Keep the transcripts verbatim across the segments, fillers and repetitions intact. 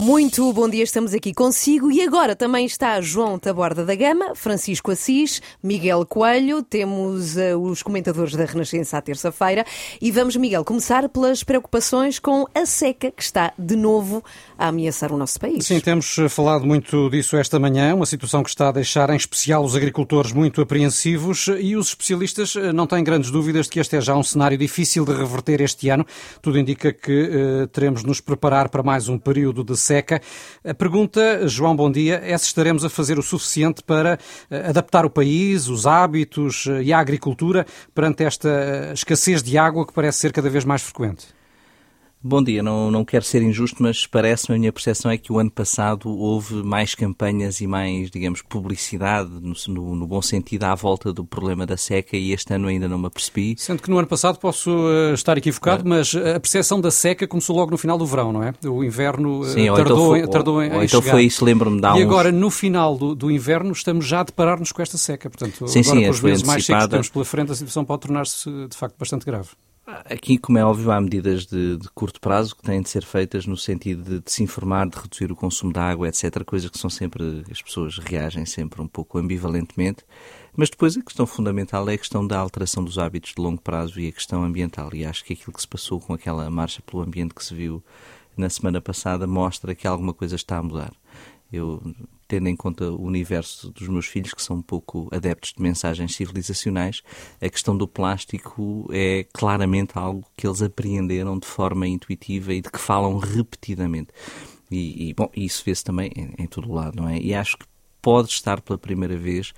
Muito bom dia, estamos aqui consigo e agora também está João Taborda da Gama, Francisco Assis, Miguel Coelho, temos uh, os comentadores da Renascença à terça-feira e vamos, Miguel, começar pelas preocupações com a seca que está de novo a ameaçar o nosso país. Sim, temos falado muito disso esta manhã, uma situação que está a deixar em especial os agricultores muito apreensivos e os especialistas não têm grandes dúvidas de que este é já um cenário difícil de reverter este ano. Tudo indica que uh, teremos de nos preparar para mais um período de seca. A pergunta, João, bom dia, é se estaremos a fazer o suficiente para adaptar o país, os hábitos e a agricultura perante esta escassez de água que parece ser cada vez mais frequente. Bom dia, não, não quero ser injusto, mas parece-me, a minha percepção é que o ano passado houve mais campanhas e mais, digamos, publicidade, no, no, no bom sentido, à volta do problema da seca e este ano ainda não me apercebi. Sendo que no ano passado posso uh, estar equivocado, é. mas a percepção da seca começou logo no final do verão, não é? O inverno uh, Sim, tardou, então foi, tardou ou, em, ou em então chegar. foi isso, lembro-me de há E uns... agora, no final do, do inverno, estamos já a deparar-nos com esta seca. Portanto, sim, agora sim, com os meses mais secos que antecipada... temos pela frente, a situação pode tornar-se, de facto, bastante grave. Aqui, como é óbvio, há medidas de, de curto prazo que têm de ser feitas no sentido de, de se informar, de reduzir o consumo de água, etcétera. Coisas que são sempre, as pessoas reagem sempre um pouco ambivalentemente. Mas depois a questão fundamental é a questão da alteração dos hábitos de longo prazo e a questão ambiental. E acho que aquilo que se passou com aquela marcha pelo ambiente que se viu na semana passada mostra que alguma coisa está a mudar. Eu, tendo em conta o universo dos meus filhos, que são um pouco adeptos de mensagens civilizacionais, a questão do plástico é claramente algo que eles apreenderam de forma intuitiva e de que falam repetidamente. E, e bom, isso vê-se também em, em todo o lado, não é? E acho que pode estar pela primeira vez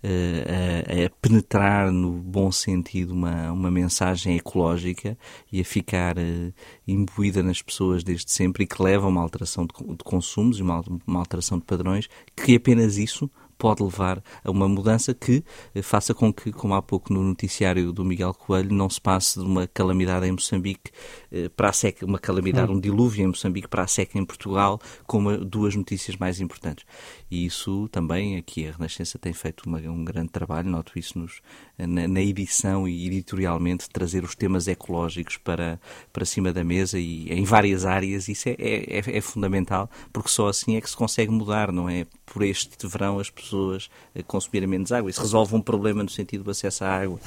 uh, a, a penetrar no bom sentido uma, uma mensagem ecológica e a ficar uh, imbuída nas pessoas desde sempre e que leva a uma alteração de, de consumos e uma, uma alteração de padrões, que apenas isso pode levar a uma mudança que faça com que, como há pouco no noticiário do Miguel Coelho, não se passe de uma calamidade em Moçambique para a seca, uma calamidade, um dilúvio em Moçambique para a seca em Portugal, com uma, duas notícias mais importantes. E isso também, aqui a Renascença tem feito uma, um grande trabalho, noto isso nos, na, na edição e editorialmente, trazer os temas ecológicos para, para cima da mesa e em várias áreas. Isso é, é, é fundamental, porque só assim é que se consegue mudar, não é? Por este verão as pessoas consumirem menos água. Isso resolve um problema no sentido do acesso à água.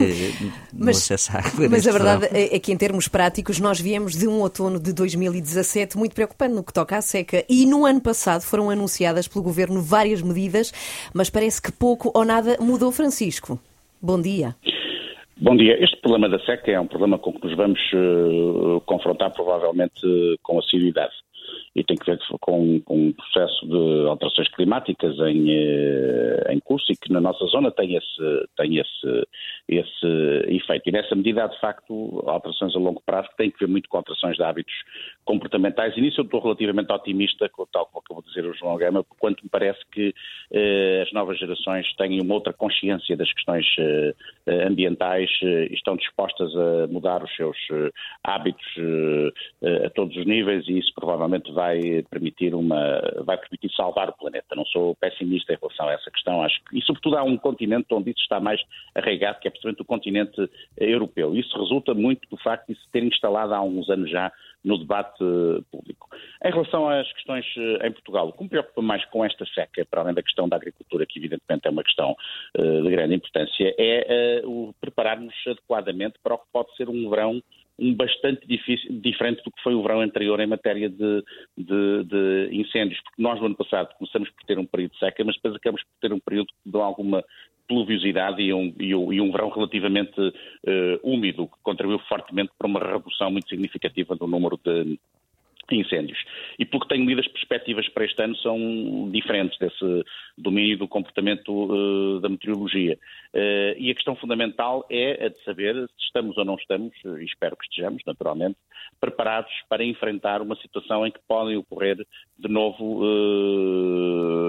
no mas, acesso à água mas a verdade verão. é que, em termos práticos, nós viemos de um outono de dois mil e dezassete muito preocupante no que toca à seca. E no ano passado foram anunciadas pelo Governo várias medidas, mas parece que pouco ou nada mudou. Francisco, bom dia. Bom dia. Este problema da seca é um problema com que nos vamos uh, confrontar provavelmente uh, com assiduidade. E tem que ver com, com um processo de alterações climáticas em, em curso e que na nossa zona tem esse, tem esse, esse efeito. E nessa medida há, de facto, alterações a longo prazo que têm que ver muito com alterações de hábitos comportamentais. E nisso eu estou relativamente otimista, tal como acabou de dizer o João Gama, quanto me parece que eh, as novas gerações têm uma outra consciência das questões eh, ambientais eh, e estão dispostas a mudar os seus eh, hábitos eh, a todos os níveis e isso provavelmente vai vai permitir uma, vai permitir salvar o planeta. Não sou pessimista em relação a essa questão, acho que, e sobretudo há um continente onde isso está mais arraigado, que é precisamente o continente europeu. Isso resulta muito do facto de se ter instalado há uns anos já no debate público. Em relação às questões em Portugal, o que me preocupa mais com esta seca, para além da questão da agricultura, que evidentemente é uma questão uh, de grande importância, é uh, o preparar-nos adequadamente para o que pode ser um verão um bastante difícil, diferente do que foi o verão anterior em matéria de, de, de incêndios, porque nós no ano passado começamos por ter um período de seca, mas depois acabamos por ter um período de alguma pluviosidade e um, e um, e um verão relativamente uh, úmido, que contribuiu fortemente para uma redução muito significativa do número de incêndios. E pelo que tenho lido, as perspectivas para este ano são diferentes desse domínio do comportamento uh, da meteorologia. Uh, e a questão fundamental é a de saber se estamos ou não estamos, e espero que estejamos, naturalmente, preparados para enfrentar uma situação em que podem ocorrer de novo uh,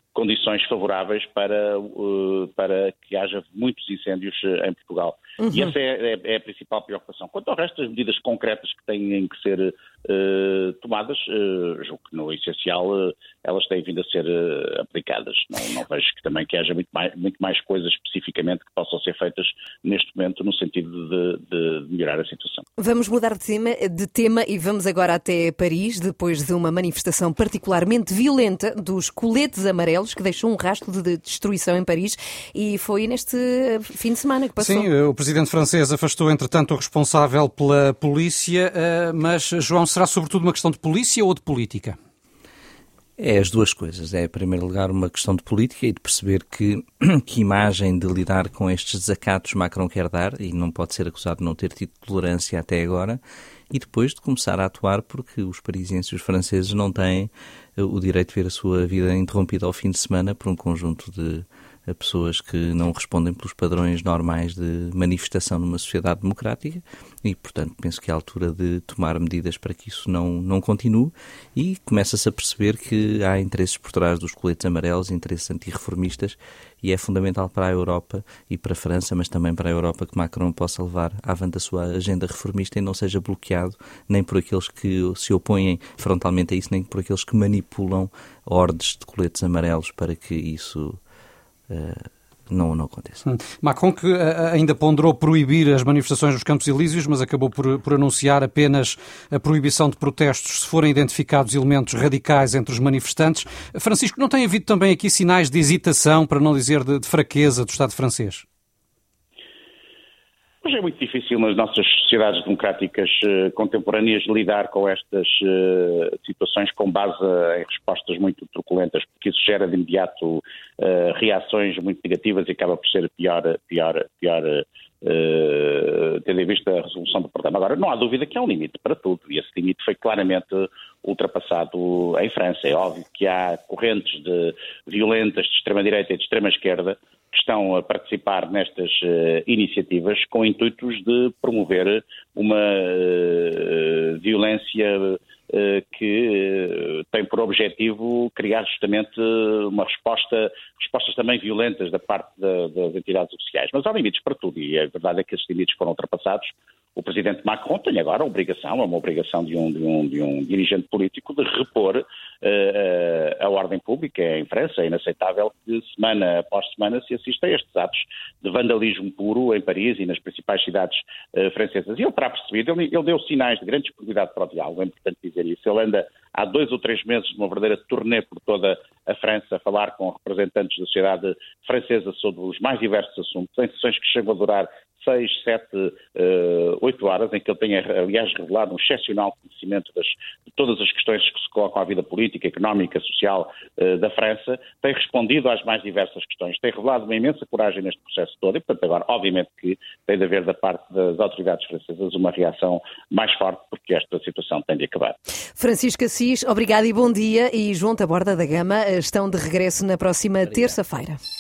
condições favoráveis para, uh, para que haja muitos incêndios uh, em Portugal. Uhum. E essa é, é, é a principal preocupação. Quanto ao resto, as medidas concretas que têm que ser uh, tomadas, uh, julgo que no essencial uh, elas têm vindo a ser uh, aplicadas. Não, não vejo que também que haja muito mais, muito mais coisas especificamente que possam ser feitas neste momento no sentido de, de, de melhorar a situação. Vamos mudar de tema, de tema e vamos agora até Paris, depois de uma manifestação particularmente violenta dos coletes amarelos que deixou um rastro de destruição em Paris, e foi neste fim de semana que passou. Sim, o presidente francês afastou entretanto o responsável pela polícia, mas, João, será sobretudo uma questão de polícia ou de política? É as duas coisas. É, em primeiro lugar, uma questão de política e de perceber que, que imagem de lidar com estes desacatos Macron quer dar, e não pode ser acusado de não ter tido tolerância até agora, e depois de começar a atuar porque os parisienses e os franceses não têm o direito de ver a sua vida interrompida ao fim de semana por um conjunto de pessoas que não respondem pelos padrões normais de manifestação numa sociedade democrática e, portanto, penso que é a altura de tomar medidas para que isso não, não continue, e começa-se a perceber que há interesses por trás dos coletes amarelos, interesses antirreformistas, e é fundamental para a Europa e para a França, mas também para a Europa, que Macron possa levar avante a sua agenda reformista e não seja bloqueado nem por aqueles que se opõem frontalmente a isso, nem por aqueles que manipulam hordes de coletes amarelos para que isso uh, não, não aconteça. Macron, que ainda ponderou proibir as manifestações nos Campos Elíseos, mas acabou por, por anunciar apenas a proibição de protestos se forem identificados elementos radicais entre os manifestantes. Francisco, não tem havido também aqui sinais de hesitação, para não dizer de, de fraqueza do Estado francês? Hoje é muito difícil nas nossas sociedades democráticas uh, contemporâneas lidar com estas uh, situações com base em respostas muito truculentas, porque isso gera de imediato uh, reações muito negativas e acaba por ser pior, pior, pior uh, tendo em vista a resolução do problema. Agora, não há dúvida que há um limite para tudo, e esse limite foi claramente ultrapassado em França. É óbvio que há correntes de violentas de extrema-direita e de extrema-esquerda que estão a participar nestas uh, iniciativas com intuitos de promover uma uh, violência uh, que uh, tem por objetivo criar justamente uma resposta, respostas também violentas da parte da, das entidades oficiais. Mas há limites para tudo, e a verdade é que esses limites foram ultrapassados. O presidente Macron tem agora a obrigação, é uma obrigação de um, de um, de um dirigente político, de repor uh, a ordem pública em França. É inaceitável que semana após semana se assista a estes atos de vandalismo puro em Paris e nas principais cidades uh, francesas. E ele terá percebido, ele, ele deu sinais de grande disponibilidade para o diálogo, é importante dizer isso. Ele anda há dois ou três meses de uma verdadeira turnê por toda a França a falar com representantes da sociedade francesa sobre os mais diversos assuntos, em sessões que chegam a durar seis, sete, uh, oito horas, em que ele tenha, aliás, revelado um excepcional conhecimento das, de todas as questões que se colocam à vida política, económica, social uh, da França, tem respondido às mais diversas questões, tem revelado uma imensa coragem neste processo todo e, portanto, agora, obviamente que tem de haver da parte das autoridades francesas uma reação mais forte, porque esta situação tem de acabar. Francisco Assis, obrigado e bom dia. E João Taborda da Gama estão de regresso na próxima terça-feira.